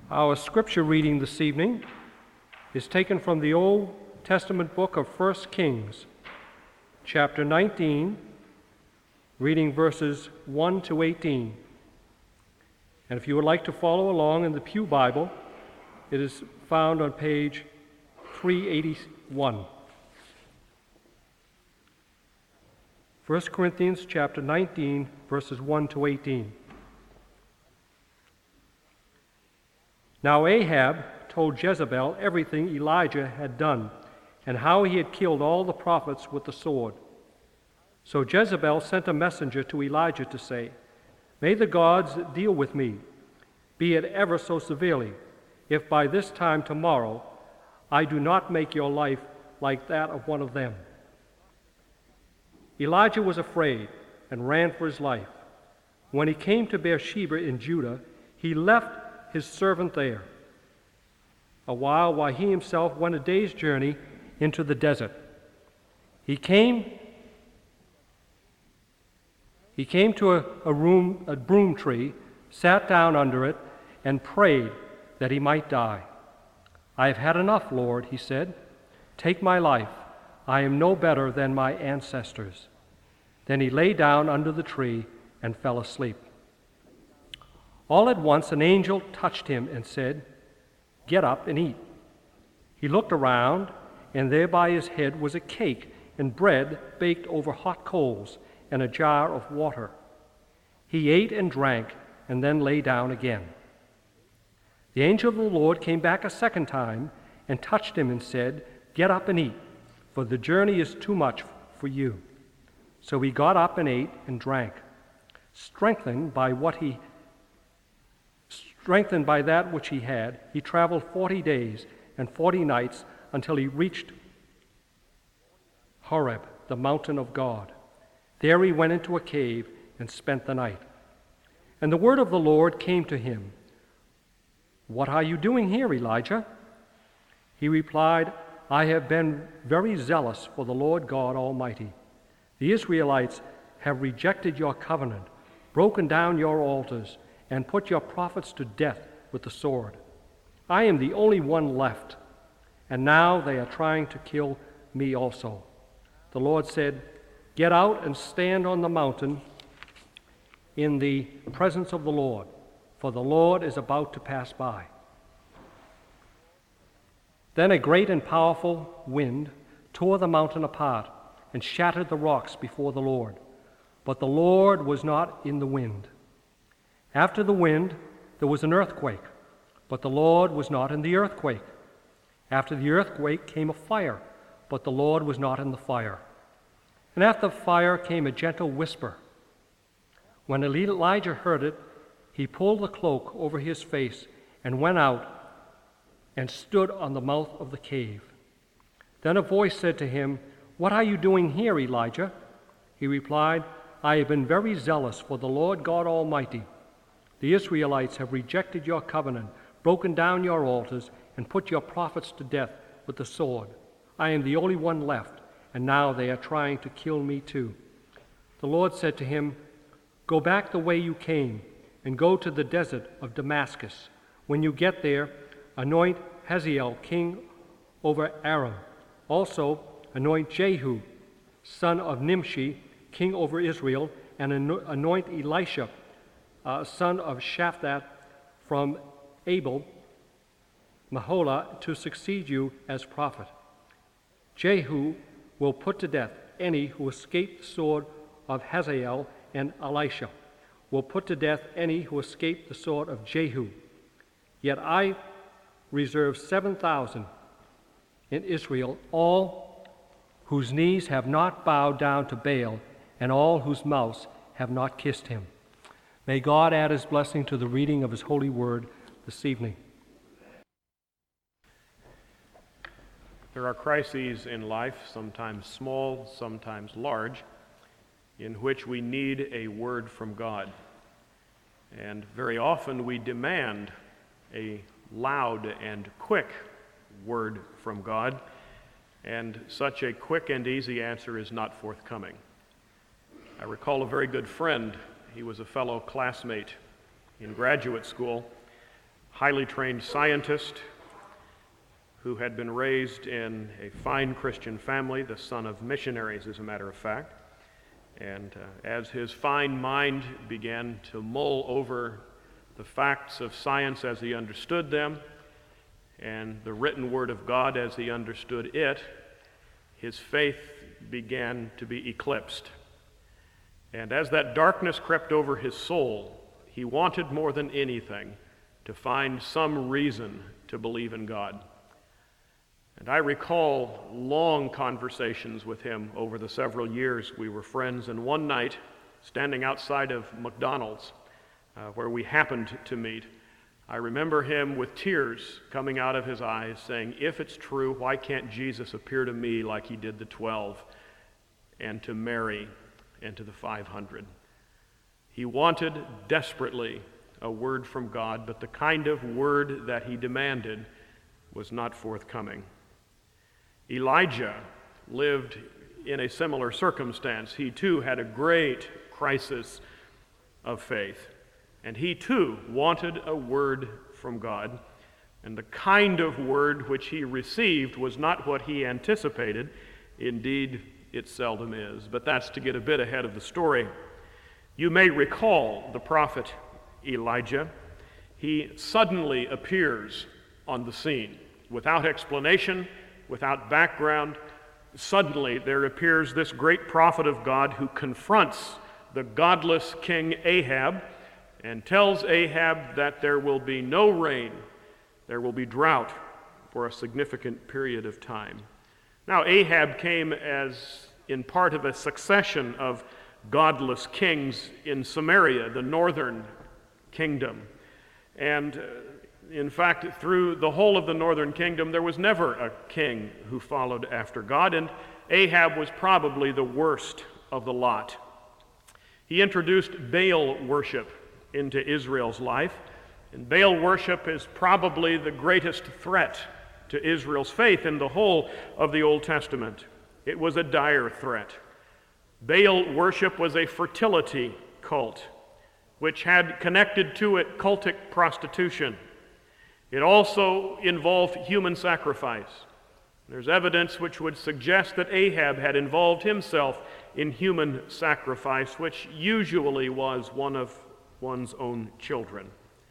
Our scripture reading this evening is taken from the Old Testament book of 1 Kings, chapter 19, reading verses 1 to 18. And if you would like to follow along in the Pew Bible, it is found on page 381. 1 Corinthians chapter 19, verses 1 to 18. Now Ahab told Jezebel everything Elijah had done, and how he had killed all the prophets with the sword. So Jezebel sent a messenger to Elijah to say, "May the gods deal with me, be it ever so severely, if by this time tomorrow I do not make your life like that of one of them." Elijah was afraid and ran for his life. When he came to Beersheba in Judah, he left his servant there while he himself went a day's journey into the desert. He came to a broom tree, sat down under it, and prayed that he might die. "I have had enough, Lord," he said. "Take my life. I am no better than my ancestors." Then he lay down under the tree and fell asleep. All at once an angel touched him and said, "Get up and eat." He looked around, and there by his head was a cake and bread baked over hot coals and a jar of water. He ate and drank and then lay down again. The angel of the Lord came back a second time and touched him and said, "Get up and eat, for the journey is too much for you." So he got up and ate and drank. Strengthened by that which he had, he traveled 40 days and 40 nights until he reached Horeb, the mountain of God. There he went into a cave and spent the night. And the word of the Lord came to him, "What are you doing here, Elijah?" He replied, "I have been very zealous for the Lord God Almighty. The Israelites have rejected your covenant, broken down your altars, and put your prophets to death with the sword. I am the only one left, and now they are trying to kill me also." The Lord said, "Get out and stand on the mountain in the presence of the Lord, for the Lord is about to pass by." Then a great and powerful wind tore the mountain apart and shattered the rocks before the Lord. But the Lord was not in the wind. After the wind, there was an earthquake, but the Lord was not in the earthquake. After the earthquake came a fire, but the Lord was not in the fire. And after the fire came a gentle whisper. When Elijah heard it, he pulled the cloak over his face and went out and stood on the mouth of the cave. Then a voice said to him, "What are you doing here, Elijah?" He replied, "I have been very zealous for the Lord God Almighty. The Israelites have rejected your covenant, broken down your altars, and put your prophets to death with the sword. I am the only one left, and now they are trying to kill me too." The Lord said to him, "Go back the way you came, and go to the desert of Damascus. When you get there, anoint Hazael king over Aram. Also anoint Jehu, son of Nimshi, king over Israel, and anoint Elisha, son of Shaphat from Abel Maholah, to succeed you as prophet. Jehu will put to death any who escape the sword of Hazael, and Elisha will put to death any who escape the sword of Jehu. Yet I reserve 7,000 in Israel, all whose knees have not bowed down to Baal, and all whose mouths have not kissed him." May God add his blessing to the reading of his holy word this evening. There are crises in life, sometimes small, sometimes large, in which we need a word from God. And very often we demand a loud and quick word from God, and such a quick and easy answer is not forthcoming. I recall a very good friend. He was a fellow classmate in graduate school highly trained scientist who had been raised in a fine Christian family, the son of missionaries, as a matter of fact. And as his fine mind began to mull over the facts of science as he understood them, and the written word of God as he understood it, his faith began to be eclipsed. And as that darkness crept over his soul, he wanted more than anything to find some reason to believe in God. And I recall long conversations with him over the several years we were friends, and one night, standing outside of McDonald's, where we happened to meet, I remember him with tears coming out of his eyes saying, "If it's true, why can't Jesus appear to me like he did the 12 and to Mary and to the 500? He wanted desperately a word from God, but the kind of word that he demanded was not forthcoming. Elijah lived in a similar circumstance. He too had a great crisis of faith. And he too wanted a word from God, and the kind of word which he received was not what he anticipated. Indeed, it seldom is. But that's to get a bit ahead of the story. You may recall the prophet Elijah. He suddenly appears on the scene without explanation, without background. Suddenly there appears this great prophet of God who confronts the godless king Ahab and tells Ahab that there will be no rain, there will be drought for a significant period of time. Now, Ahab came as in part of a succession of godless kings in Samaria, the northern kingdom. And in fact, through the whole of the northern kingdom, there was never a king who followed after God, and Ahab was probably the worst of the lot. He introduced Baal worship into Israel's life, and Baal worship is probably the greatest threat to Israel's faith in the whole of the Old Testament. It was a dire threat. Baal worship was a fertility cult, which had connected to it cultic prostitution. It also involved human sacrifice. There's evidence which would suggest that Ahab had involved himself in human sacrifice, which usually was one of one's own children.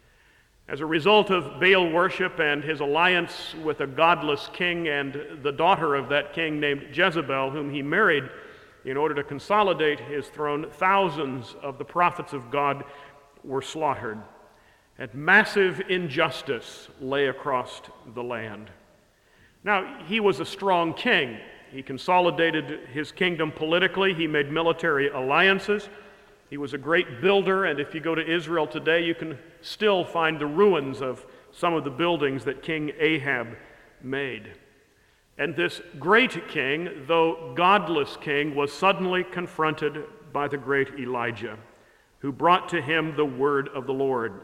As a result of Baal worship and his alliance with a godless king and the daughter of that king named Jezebel, whom he married in order to consolidate his throne, thousands of the prophets of God were slaughtered. And massive injustice lay across the land. Now, he was a strong king. He consolidated his kingdom politically. He made military alliances. He was a great builder, and if you go to Israel today, you can still find the ruins of some of the buildings that King Ahab made. And this great king, though godless king, was suddenly confronted by the great Elijah, who brought to him the word of the Lord.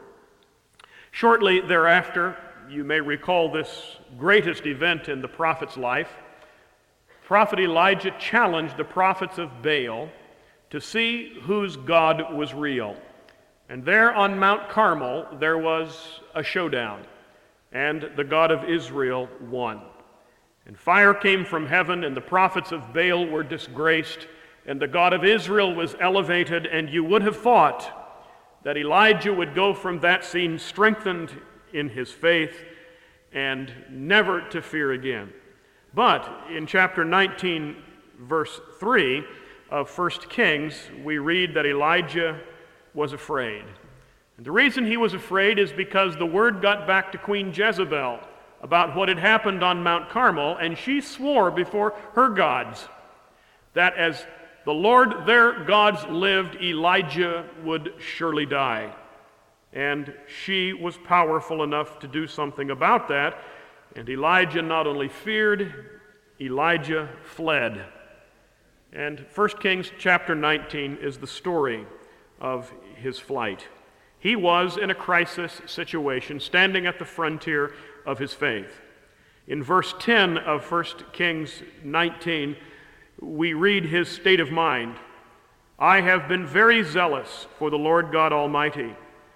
Shortly thereafter, you may recall this greatest event in the prophet's life. Prophet Elijah challenged the prophets of Baal to see whose God was real. And there on Mount Carmel, there was a showdown, and the God of Israel won. And fire came from heaven, and the prophets of Baal were disgraced, and the God of Israel was elevated, and you would have thought that Elijah would go from that scene strengthened in his faith and never to fear again. But in chapter 19, verse 3 of 1 Kings, we read that Elijah was afraid. And the reason he was afraid is because the word got back to Queen Jezebel about what had happened on Mount Carmel, and she swore before her gods that as the Lord their gods lived, Elijah would surely die. And she was powerful enough to do something about that, and Elijah not only feared, Elijah fled. And 1 Kings chapter 19 is the story of his flight. He was in a crisis situation, standing at the frontier of his faith. In verse 10 of 1 Kings 19, we read his state of mind. "I have been very zealous for the Lord God Almighty.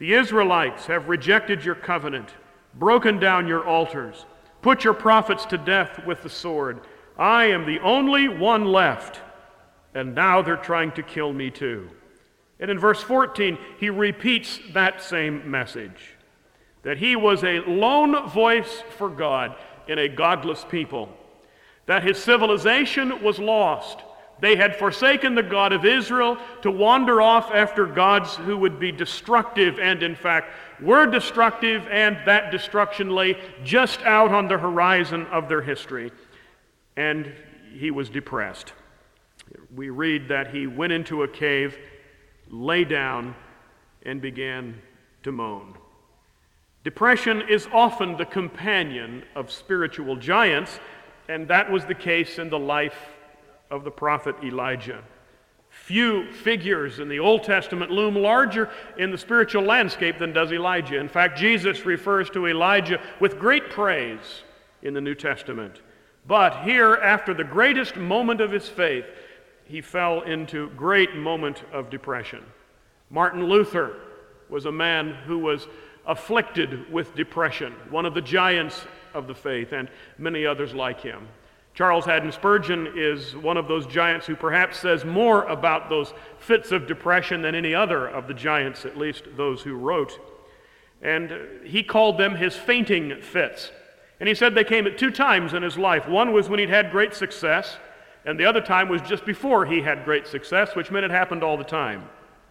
The Israelites have rejected your covenant, broken down your altars, put your prophets to death with the sword. I am the only one left, and now they're trying to kill me too." And in verse 14, he repeats that same message, that he was a lone voice for God in a godless people, that his civilization was lost. They had forsaken the God of Israel to wander off after gods who would be destructive, and in fact were destructive, and that destruction lay just out on the horizon of their history. And he was depressed. We read that he went into a cave, lay down, and began to moan. Depression is often the companion of spiritual giants, and that was the case in the life of the prophet Elijah. Few figures in the Old Testament loom larger in the spiritual landscape than does Elijah. In fact, Jesus refers to Elijah with great praise in the New Testament. But here, after the greatest moment of his faith, he fell into great moment of depression. Martin Luther was a man who was afflicted with depression, one of the giants of the faith, and many others like him. Charles Haddon Spurgeon is one of those giants who perhaps says more about those fits of depression than any other of the giants, at least those who wrote. And he called them his fainting fits. And he said they came at 2 times in his life. One was when he'd had great success, and the other time was just before he had great success, which meant it happened all the time.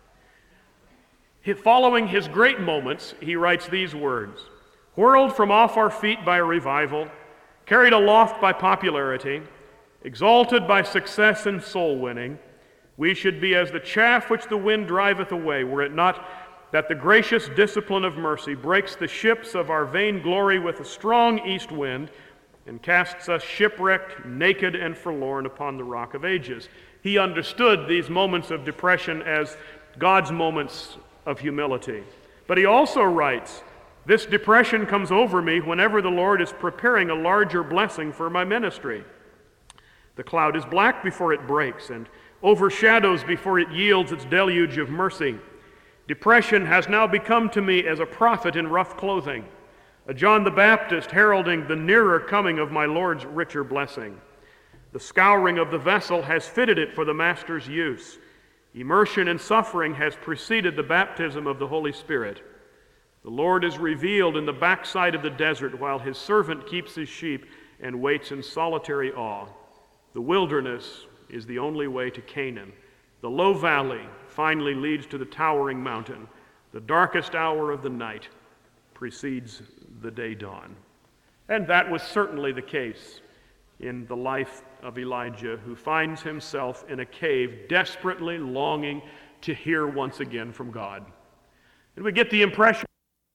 Following his great moments, he writes these words: "Whirled from off our feet by a revival, carried aloft by popularity, exalted by success and soul winning, we should be as the chaff which the wind driveth away, were it not that the gracious discipline of mercy breaks the ships of our vain glory with a strong east wind, and casts us shipwrecked, naked, and forlorn upon the rock of ages." He understood these moments of depression as God's moments of humility. But he also writes, "This depression comes over me whenever the Lord is preparing a larger blessing for my ministry. The cloud is black before it breaks and overshadows before it yields its deluge of mercy. Depression has now become to me as a prophet in rough clothing, a John the Baptist heralding the nearer coming of my Lord's richer blessing. The scouring of the vessel has fitted it for the Master's use. Immersion in suffering has preceded the baptism of the Holy Spirit. The Lord is revealed in the backside of the desert while his servant keeps his sheep and waits in solitary awe. The wilderness is the only way to Canaan. The low valley finally leads to the towering mountain. The darkest hour of the night precedes the day dawn." And that was certainly the case in the life of Elijah, who finds himself in a cave desperately longing to hear once again from God. And we get the impression.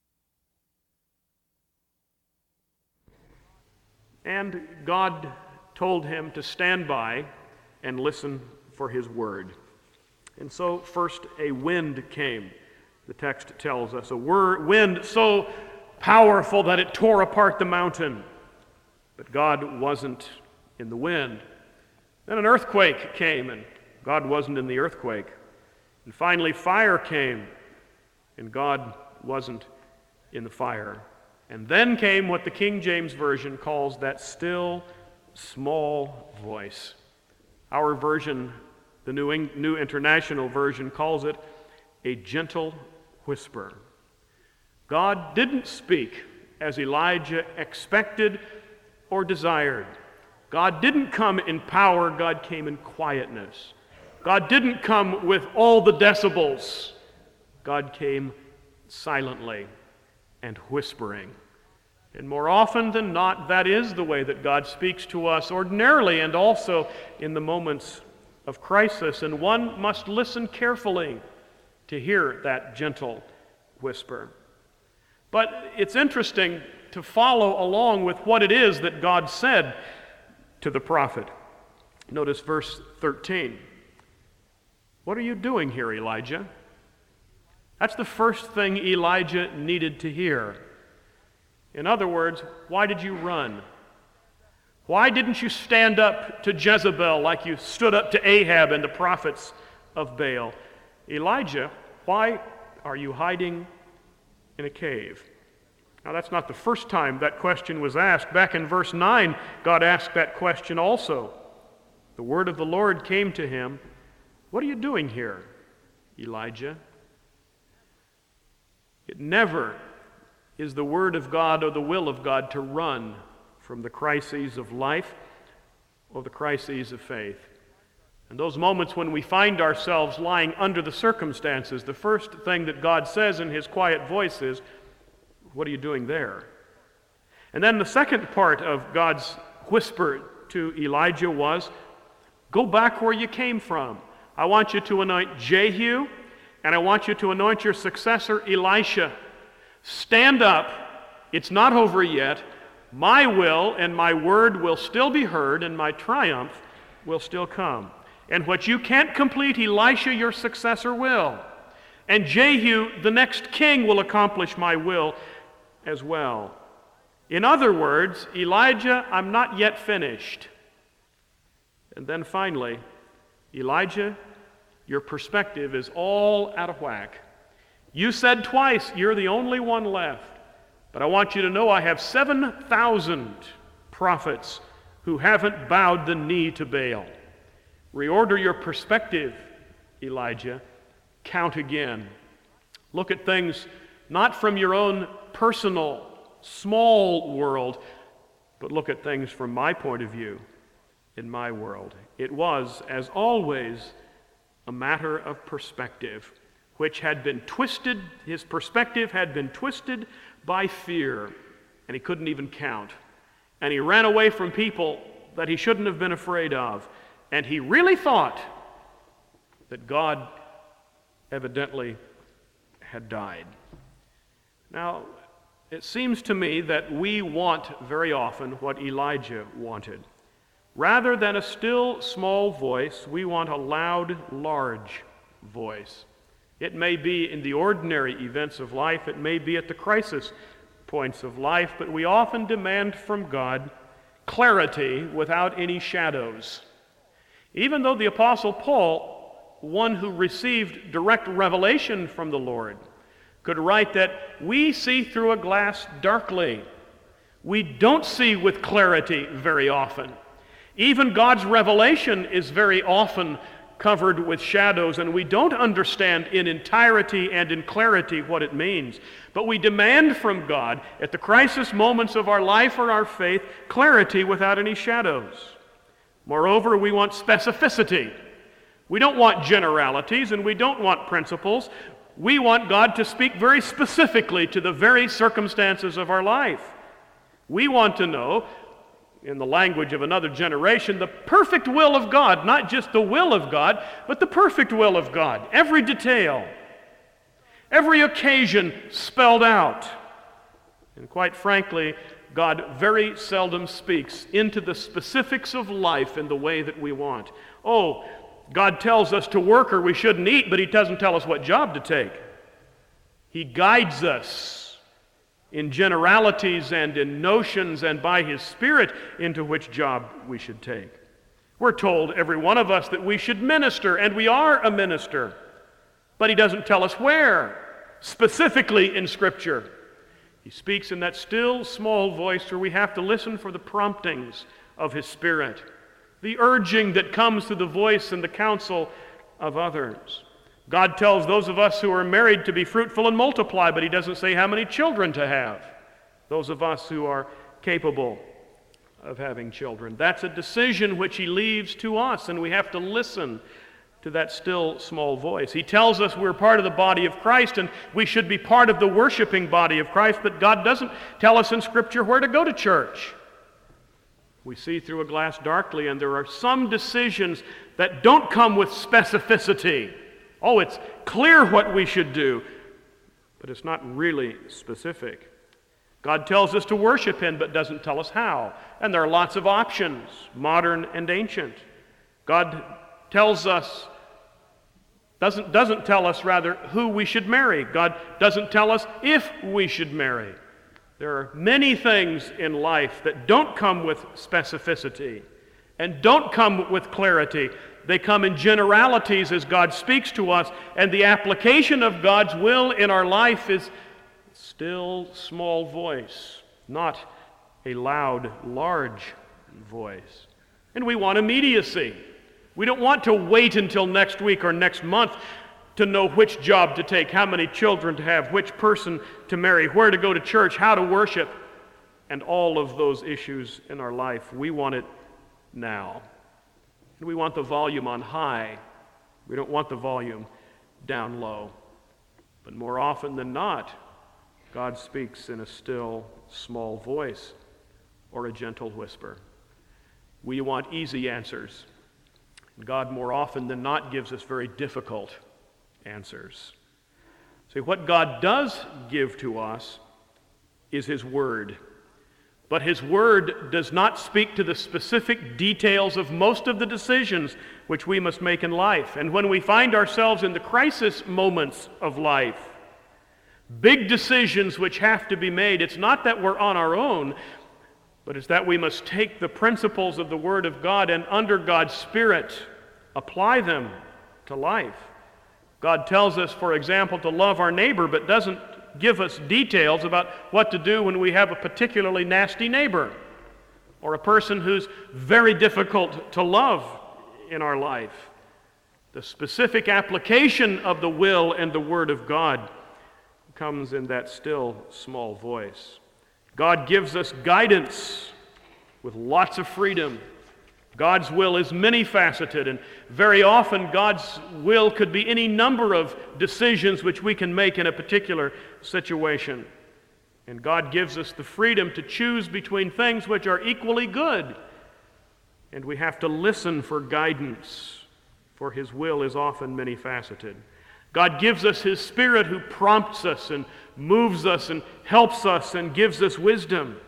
And God told him to stand by and listen for his word. And so first a wind came. The text tells us a wind so powerful that it tore apart the mountain. But God wasn't in the wind. Then an earthquake came, and God wasn't in the earthquake. And finally fire came, and God wasn't in the fire. And then came what the King James Version calls that still, small voice. Our version, the New International Version, calls it a gentle whisper. God didn't speak as Elijah expected or desired. God didn't come in power, God came in quietness. God didn't come with all the decibels. God came silently and whispering. And more often than not, that is the way that God speaks to us ordinarily and also in the moments of crisis. And one must listen carefully to hear that gentle whisper. But it's interesting to follow along with what it is that God said to the prophet. Notice verse 13. "What are you doing here, Elijah?" That's the first thing Elijah needed to hear. In other words, why did you run? Why didn't you stand up to Jezebel like you stood up to Ahab and the prophets of Baal? Elijah, why are you hiding in a cave. Now, that's not the first time that question was asked. Back in verse 9, God asked that question also. The word of the Lord came to him, "What are you doing here, Elijah?" It never is the word of God or the will of God to run from the crises of life or the crises of faith. And those moments when we find ourselves lying under the circumstances, the first thing that God says in his quiet voice is, "What are you doing there?" And then the second part of God's whisper to Elijah was, "Go back where you came from. I want you to anoint Jehu, and I want you to anoint your successor, Elisha. Stand up. It's not over yet. My will and my word will still be heard, and my triumph will still come. And what you can't complete, Elisha, your successor, will. And Jehu, the next king, will accomplish my will as well." In other words, Elijah, I'm not yet finished. And then finally, Elijah, your perspective is all out of whack. You said twice you're the only one left. But I want you to know I have 7,000 prophets who haven't bowed the knee to Baal. Reorder your perspective, Elijah. Count again. Look at things not from your own personal, small world, but look at things from my point of view in my world. It was, as always, a matter of perspective, which had been twisted. His perspective had been twisted by fear, and he couldn't even count. And he ran away from people that he shouldn't have been afraid of. And he really thought that God evidently had died. Now, it seems to me that we want very often what Elijah wanted. Rather than a still, small voice, we want a loud, large voice. It may be in the ordinary events of life, it may be at the crisis points of life, but we often demand from God clarity without any shadows. Even though the Apostle Paul, one who received direct revelation from the Lord, could write that we see through a glass darkly. We don't see with clarity very often. Even God's revelation is very often covered with shadows, and we don't understand in entirety and in clarity what it means. But we demand from God, at the crisis moments of our life or our faith, clarity without any shadows. Moreover, we want specificity. We don't want generalities, and we don't want principles. We want God to speak very specifically to the very circumstances of our life. We want to know, in the language of another generation, the perfect will of God, not just the will of God, but the perfect will of God. Every detail, every occasion spelled out. And quite frankly, God very seldom speaks into the specifics of life in the way that we want. Oh, God tells us to work or we shouldn't eat, but He doesn't tell us what job to take. He guides us in generalities and in notions and by His Spirit into which job we should take. We're told, every one of us, that we should minister, and we are a minister. But He doesn't tell us where, specifically in Scripture. He speaks in that still, small voice where we have to listen for the promptings of His Spirit, the urging that comes through the voice and the counsel of others. God tells those of us who are married to be fruitful and multiply, but He doesn't say how many children to have. Those of us who are capable of having children. That's a decision which He leaves to us, and we have to listen to that still small voice. He tells us we're part of the body of Christ, and we should be part of the worshiping body of Christ, but God doesn't tell us in Scripture where to go to church. We see through a glass darkly, and there are some decisions that don't come with specificity. Oh, it's clear what we should do, but it's not really specific. God tells us to worship Him, but doesn't tell us how. And there are lots of options, modern and ancient. God tells us, doesn't tell us rather who we should marry. God doesn't tell us if we should marry. There are many things in life that don't come with specificity and don't come with clarity. They come in generalities as God speaks to us, and the application of God's will in our life is still small voice, not a loud, large voice. And we want immediacy. We don't want to wait until next week or next month to know which job to take, how many children to have, which person to marry, where to go to church, how to worship, and all of those issues in our life. We want it now. And we want the volume on high. We don't want the volume down low. But more often than not, God speaks in a still, small voice or a gentle whisper. We want easy answers. God more often than not gives us very difficult answers. See, what God does give to us is His Word. But His Word does not speak to the specific details of most of the decisions which we must make in life. And when we find ourselves in the crisis moments of life, big decisions which have to be made, it's not that we're on our own, but it's that we must take the principles of the Word of God and under God's Spirit apply them to life. God tells us, for example, to love our neighbor, but doesn't give us details about what to do when we have a particularly nasty neighbor or a person who's very difficult to love in our life. The specific application of the will and the Word of God comes in that still small voice. God gives us guidance with lots of freedom. God's will is many-faceted, and very often God's will could be any number of decisions which we can make in a particular situation. And God gives us the freedom to choose between things which are equally good. And we have to listen for guidance, for His will is often many-faceted. God gives us His Spirit who prompts us and moves us and helps us and gives us wisdom.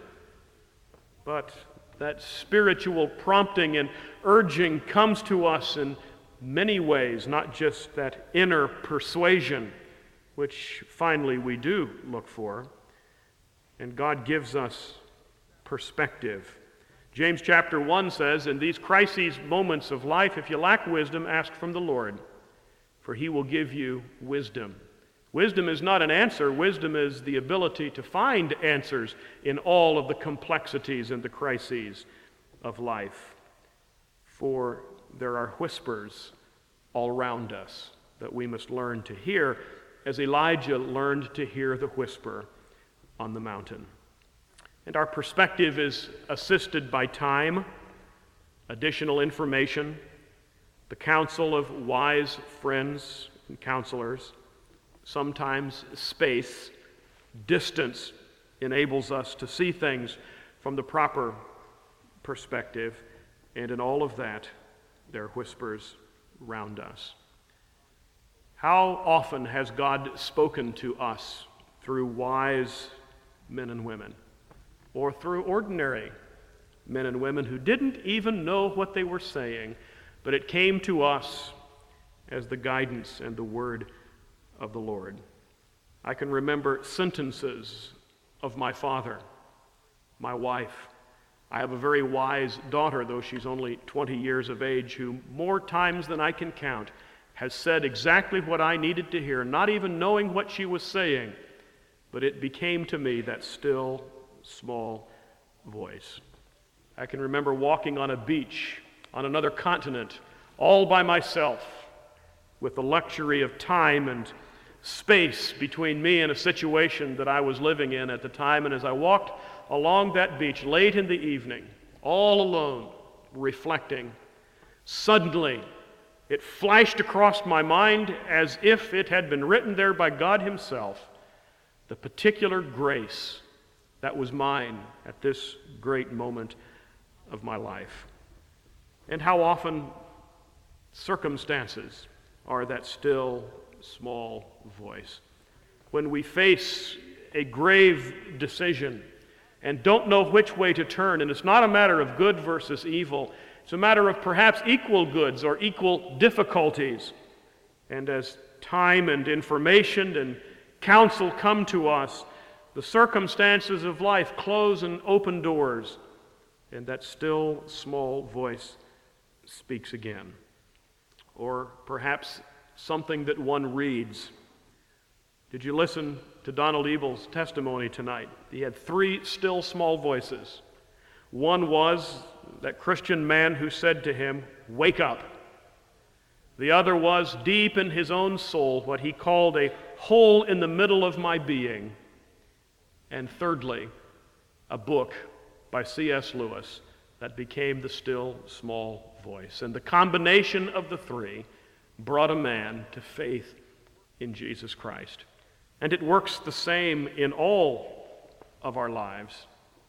But that spiritual prompting and urging comes to us in many ways, not just that inner persuasion, which finally we do look for. And God gives us perspective. James chapter 1 says, in these crises moments of life, if you lack wisdom, ask from the Lord, for He will give you wisdom. Wisdom is not an answer. Wisdom is the ability to find answers in all of the complexities and the crises of life. For there are whispers all around us that we must learn to hear, as Elijah learned to hear the whisper on the mountain. And our perspective is assisted by time, additional information, the counsel of wise friends and counselors. Sometimes space, distance enables us to see things from the proper perspective, and in all of that, there are whispers round us. How often has God spoken to us through wise men and women, or through ordinary men and women who didn't even know what they were saying, but it came to us as the guidance and the word of the Lord? I can remember sentences of my father, my wife. I have a very wise daughter, though she's only 20 years of age, who more times than I can count has said exactly what I needed to hear, not even knowing what she was saying, but it became to me that still, small voice. I can remember walking on a beach on another continent all by myself with the luxury of time and space between me and a situation that I was living in at the time. And as I walked along that beach late in the evening, all alone, reflecting, suddenly it flashed across my mind as if it had been written there by God Himself, the particular grace that was mine at this great moment of my life. And how often circumstances are that still, small voice. When we face a grave decision and don't know which way to turn, and it's not a matter of good versus evil, it's a matter of perhaps equal goods or equal difficulties. And as time and information and counsel come to us, the circumstances of life close and open doors, and that still, small voice speaks again. Or perhaps something that one reads. Did you listen to to Donald Ebel's testimony tonight. He had 3 still small voices. One was that Christian man who said to him, "Wake up." The other was, deep in his own soul, what he called a hole in the middle of my being. And thirdly, a book by C.S. Lewis that became the still small voice. And the combination of the 3 brought a man to faith in Jesus Christ. And it works the same in all of our lives.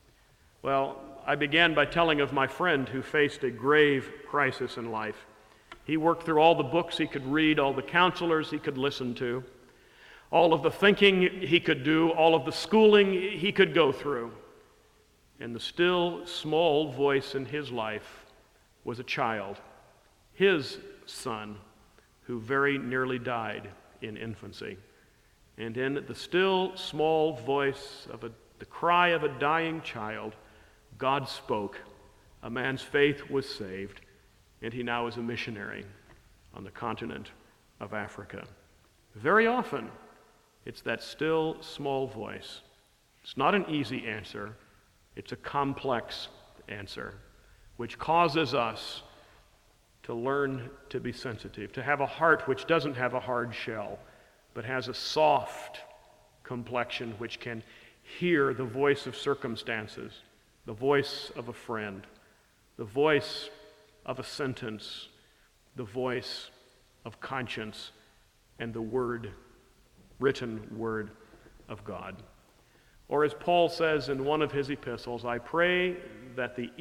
Well, I began by telling of my friend who faced a grave crisis in life. He worked through all the books he could read, all the counselors he could listen to, all of the thinking he could do, all of the schooling he could go through. And the still small voice in his life was a child, his son, who very nearly died in infancy. And in the still small voice of the cry of a dying child, God spoke. A man's faith was saved, and he now is a missionary on the continent of Africa. Very often, it's that still small voice. It's not an easy answer. It's a complex answer, which causes us to learn to be sensitive, to have a heart which doesn't have a hard shell, but has a soft complexion which can hear the voice of circumstances, the voice of a friend, the voice of a sentence, the voice of conscience, and the word, written word of God. Or as Paul says in one of his epistles, I pray that the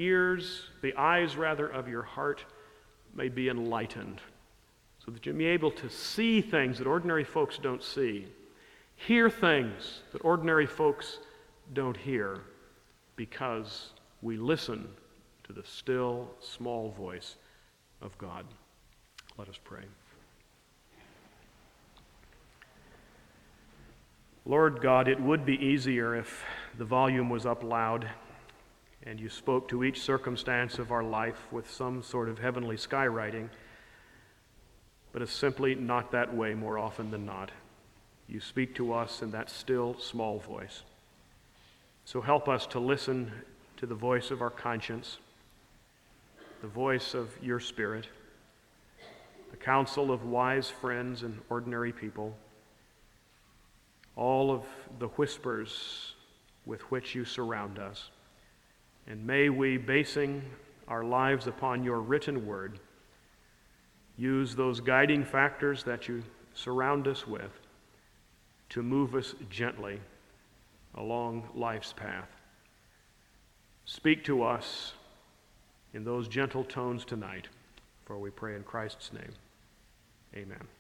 eyes of your heart may be enlightened, so that you may be able to see things that ordinary folks don't see, hear things that ordinary folks don't hear, because we listen to the still, small voice of God. Let us pray. Lord God, it would be easier if the volume was up loud and you spoke to each circumstance of our life with some sort of heavenly skywriting, but it's simply not that way more often than not. You speak to us in that still, small voice. So help us to listen to the voice of our conscience, the voice of your Spirit, the counsel of wise friends and ordinary people, all of the whispers with which you surround us. And may we, basing our lives upon your written word, use those guiding factors that you surround us with to move us gently along life's path. Speak to us in those gentle tones tonight, for we pray in Christ's name. Amen.